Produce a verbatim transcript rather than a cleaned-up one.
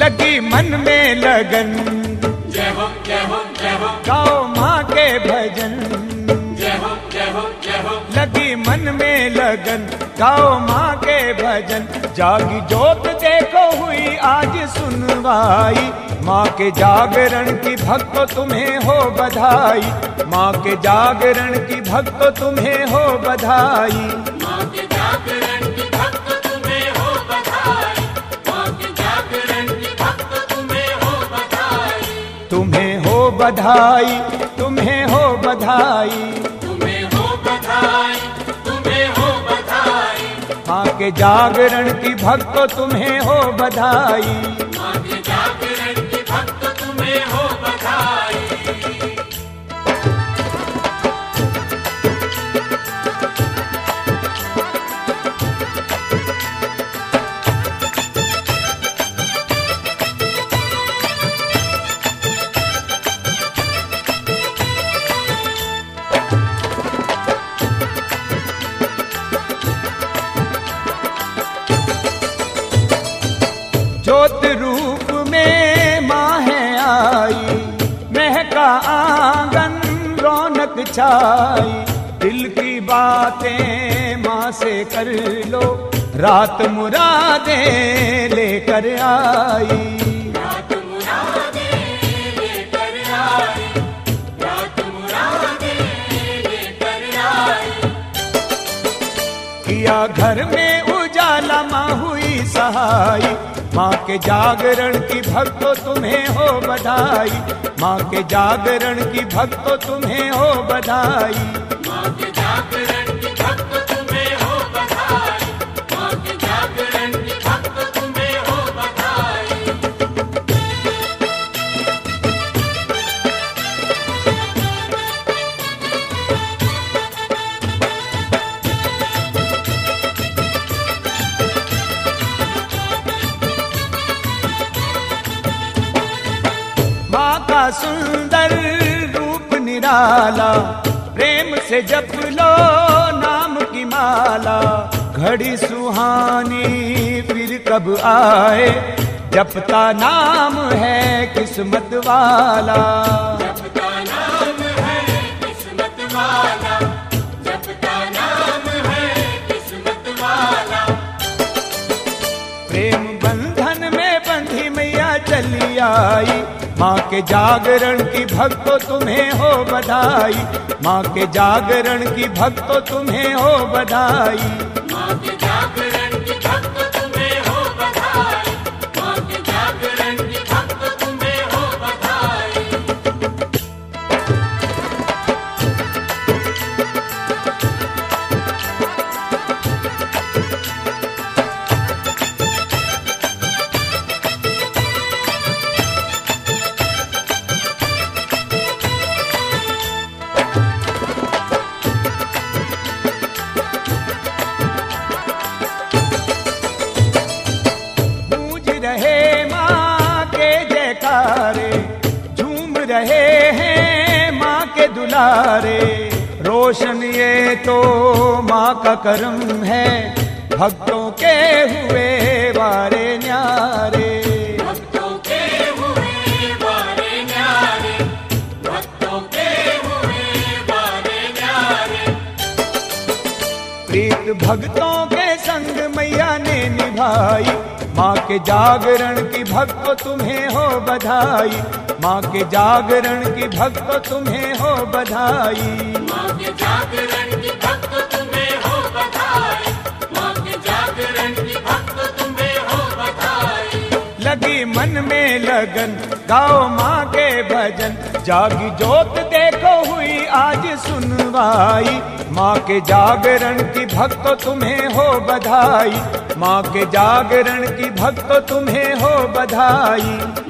लगी मन में लगन, जय हो जय हो जय हो, गाओ माँ के भजन, जय हो जय हो जय हो, लगी मन में लगन, गाओ माँ के भजन। जागी जोत देखो हुई आज सुनवाई, माँ के जागरण की भक्तो तुम्हें हो बधाई, माँ के जागरण की भक्तो तुम्हें हो बधाई। माँ के जागरण की भक्त तुम्हें हो बधाई, माँ के जागरण की भक्त तुम्हें हो बधाई, तुम्हें हो बधाई, तुम्हें हो बधाई, तुम्हें हो बधाई, तुम्हें हो बधाई, माँ के जागरण की भक्तो तुम्हें हो बधाई। माँ के जागरण की भक्त तुम्हें हो बधाई। ज्योत रूप में माँ है आई, महका आंगन रौनक छाई, दिल की बातें माँ से कर लो, रात मुरादें लेकर आई। रात मुरादें लेकर आई, रात मुरादें लेकर आई, किया घर में उजाला माँ हुई सहाई, माँ के जागरण की भक्तो तुम्हें हो बधाई, माँ के जागरण की भक्तो तुम्हें हो बधाई। माँ के जागरण की भक्त तुम्हें हो बधाई, माँ के जागरण की भक्त तुम्हें हो बधाई। माँ का सुंदर रूप निराला, प्रेम से जप लो नाम की माला, घड़ी सुहानी फिर कब आए, जपता नाम है किस्मत वाला। जपता नाम है किस्मत वाला, जपता नाम है किस्मत वाला, प्रेम बंधन में बंधी मैया चली आई, माँ के जागरण की भक्तो तुम्हें हो बधाई, माँ के जागरण की भक्तो तुम्हें हो बधाई। माँ के जागरण की भक्त तुम्हें हो बधाई, माँ के जागरण की भक्त तुम्हें हो बधाई। रहे माँ के जयकारे, झूम रहे हैं माँ के दुलारे, रोशन ये तो माँ का करम है, भक्तों के हुए वारे न्यारे। भक्तों के हुए वारे न्यारे, भक्तों के हुए वारे न्यारे, प्रीत भक्तों के संग मैया ने निभाई, माँ के जागरण की भक्तो तुम्हें हो बधाई, माँ के जागरण की भक्तो तुम्हें हो बधाई। माँ के जागरण की भक्त तुम्हें हो बधाई, माँ के जागरण की भक्त तुम्हें हो बधाई। लगी मन में लगन, गाओ माँ के भजन, जागी जोत देखो हुई आज सुनवाई, माँ के जागरण की भक्तो तुम्हें हो बधाई, माँ के जागरण की भक्तो तुम्हें हो बधाई।